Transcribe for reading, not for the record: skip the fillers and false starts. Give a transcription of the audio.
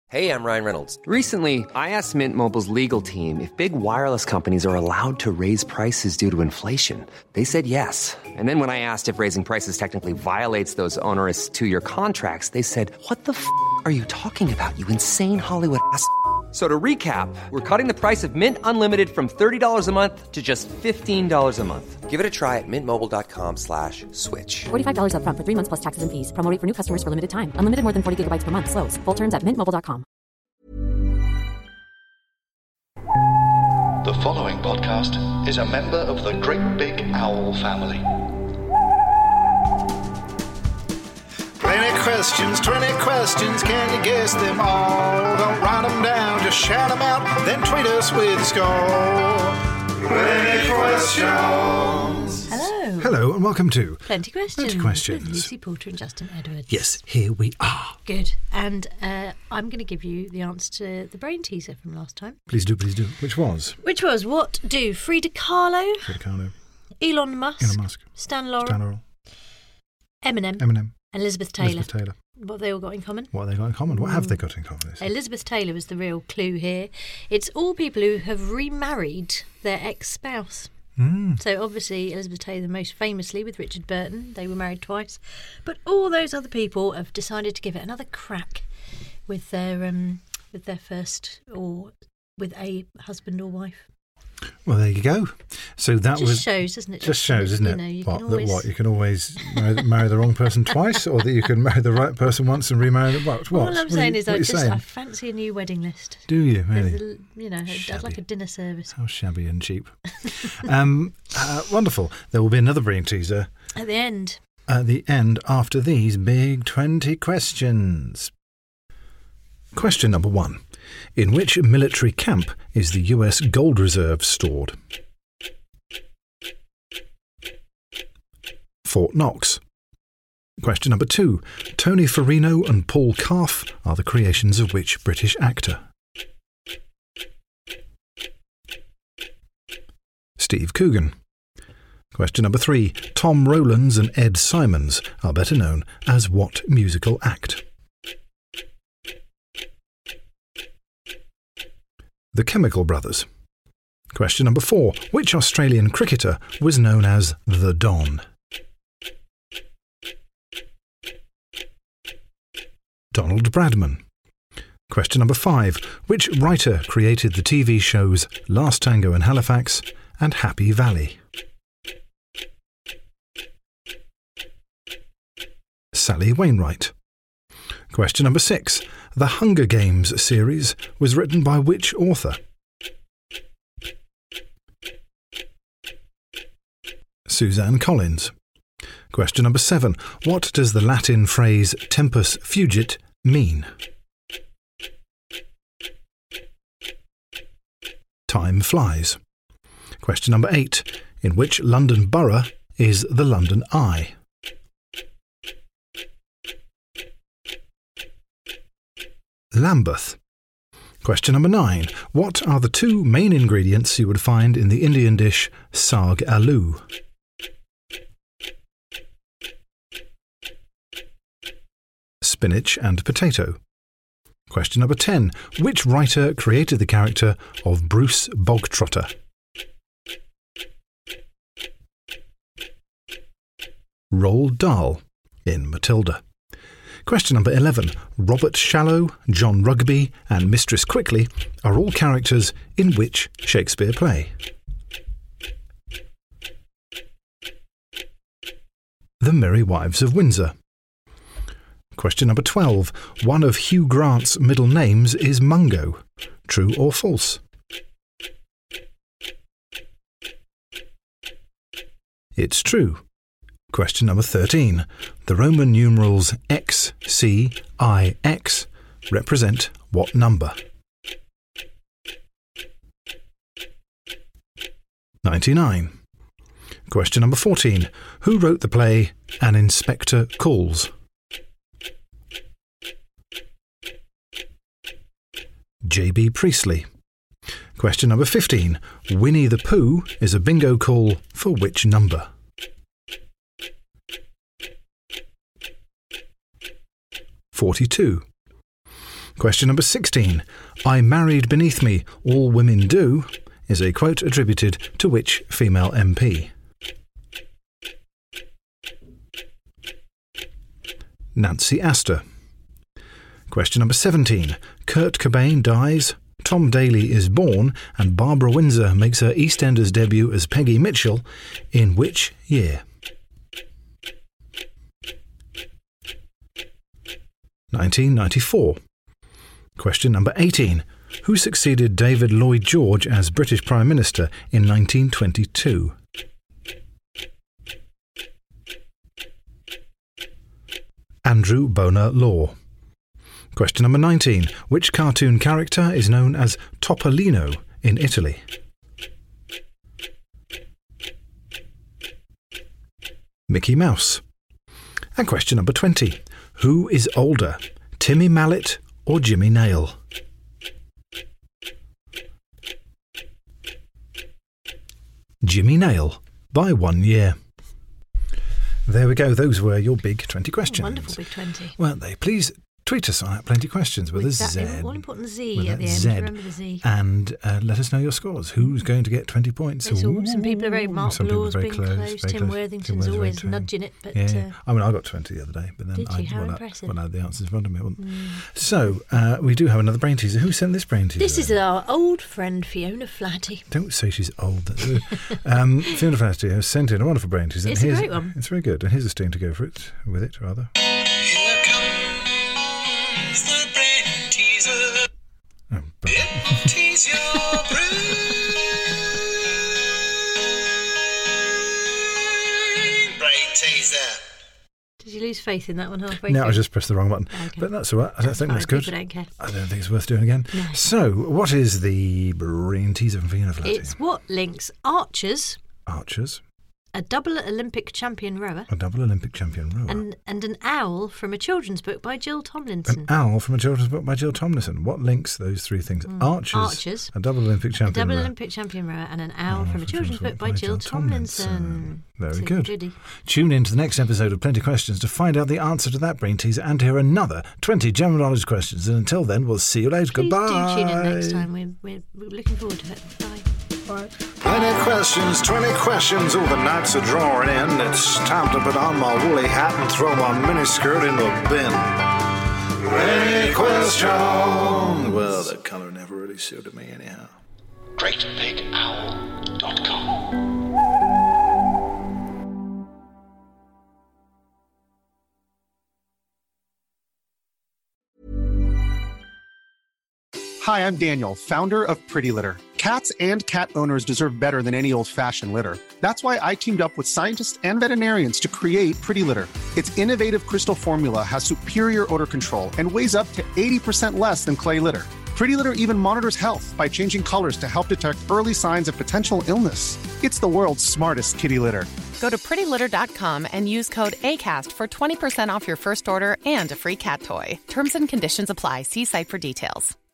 Hey, I'm Ryan Reynolds. Recently, I asked Mint Mobile's legal team if big wireless companies are allowed to raise prices due to inflation. They said yes. And then when I asked if raising prices technically violates those onerous two-year contracts, they said, "What the f*** are you talking about, you insane Hollywood ass?" So to recap, we're cutting the price of Mint Unlimited from $30 a month to just $15 a month. Give it a try at mintmobile.com/switch. $45 up front for 3 months plus taxes and fees. Promo rate for new customers for limited time. Unlimited more than 40 gigabytes per month. Slows full terms at mintmobile.com. The following podcast is a member of the Great Big Owl family. 20 questions, can you guess them all? Don't write them down, just shout them out, then tweet us with a score. 20 questions. Hello, and welcome to Plenty Questions. With Lucy Porter and Justin Edwards. Yes, here we are. Good. And I'm going to give you the answer to the brain teaser from last time. Please do. Which was? What do Frida Kahlo, Elon Musk, Stan Laurel, Eminem, and Elizabeth Taylor. What have they all got in common? What have they got in common? Elizabeth Taylor was the real clue here. It's all people who have remarried their ex-spouse. So obviously Elizabeth Taylor most famously with Richard Burton. They were married twice. But all those other people have decided to give it another crack with their first, or with a husband or wife. Well, there you go. So that just shows, doesn't it? Just shows, isn't it? You can always marry the wrong person twice, or that you can marry the right person once and remarry them. What? All I'm saying is I fancy a new wedding list. Do you really? I'd like a dinner service. How shabby and cheap. Wonderful. There will be another brain teaser at the end. After these big 20 questions. Question number 1. In which military camp is the US Gold Reserve stored? Fort Knox. Question number 2. Tony Farino and Paul Calf are the creations of which British actor? Steve Coogan. Question number 3. Tom Rowlands and Ed Simons are better known as what musical act? The Chemical Brothers. Question number 4. Which Australian cricketer was known as the Don? Donald Bradman. Question number 5. Which writer created the TV shows Last Tango in Halifax and Happy Valley? Sally Wainwright. Question number 6. The Hunger Games series was written by which author? Suzanne Collins. Question number 7. What does the Latin phrase tempus fugit mean? Time flies. Question number 8. In which London borough is the London Eye? Lambeth. Question number 9. What are the 2 main ingredients you would find in the Indian dish saag aloo? Spinach and potato. Question number 10. Which writer created the character of Bruce Bogtrotter? Roald Dahl in Matilda. Question number 11. Robert Shallow, John Rugby and Mistress Quickly are all characters in which Shakespeare play? The Merry Wives of Windsor. Question number 12. One of Hugh Grant's middle names is Mungo. True or false? It's true. Question number 13. The Roman numerals X, C, I, X represent what number? 99. Question number 14. Who wrote the play An Inspector Calls? J.B. Priestley. Question number 15. Winnie the Pooh is a bingo call for which number? 42. Question number 16. I married beneath me, all women do, is a quote attributed to which female MP? Nancy Astor. Question number 17. Kurt Cobain dies, Tom Daley is born, and Barbara Windsor makes her EastEnders debut as Peggy Mitchell in which year? 1994. Question number 18. Who succeeded David Lloyd George as British Prime Minister in 1922? Andrew Bonar Law. Question number 19. Which cartoon character is known as Topolino in Italy? Mickey Mouse. And question number 20. Who is older, Timmy Mallet or Jimmy Nail? Jimmy Nail, by 1 year. There we go. Those were your big 20 questions. Wonderful big 20. Weren't they? Please tweet us on Plenty Questions with a Z. All important Z with at the end. Z. Remember the Z. And let us know your scores. Who's going to get 20 points? Some people are very... Mark Law's been close. Tim Tim Worthington's always nudging it. But, yeah. I mean, I got 20 the other day. But then did you? How impressive. I had the answers in front of me. So, we do have another brain teaser. Who sent this brain teaser? This is our old friend Fiona Flatty. Don't say she's old. Fiona Flatty has sent in a wonderful brain teaser. It's a great one. It's very good. And here's a sting to go for it, with it, rather. Here comes the brain teaser. It tease your brain. Brain teaser. Did you lose faith in that one halfway No, through? I just pressed the wrong button. Okay. But that's all right. I don't think that's good. People don't care. I don't think it's worth doing again. No. So, what is the brain teaser from Fiona Flatty? It's what links archers, a double Olympic champion rower, a double Olympic champion rower, and an owl from a children's book by Jill Tomlinson. An owl from a children's book by Jill Tomlinson. What links those three things? Archers, a double Olympic champion rower. Olympic champion rower, and an owl from a children's book by Jill Tomlinson. Very good. Goodie. Tune in to the next episode of Plenty Questions to find out the answer to that brain teaser and to hear another 20 general knowledge questions. And until then, we'll see you later. Please Goodbye. do tune in next time. We're looking forward to it. Bye. Bye. 20 questions, all the nights are drawing in. It's time to put on my woolly hat and throw my miniskirt in the bin. 20 questions. Well, that colour never really suited me anyhow. GreatBigOwl.com. Hi, I'm Daniel, founder of Pretty Litter. Cats and cat owners deserve better than any old-fashioned litter. That's why I teamed up with scientists and veterinarians to create Pretty Litter. Its innovative crystal formula has superior odor control and weighs up to 80% less than clay litter. Pretty Litter even monitors health by changing colors to help detect early signs of potential illness. It's the world's smartest kitty litter. Go to prettylitter.com and use code ACAST for 20% off your first order and a free cat toy. Terms and conditions apply. See site for details.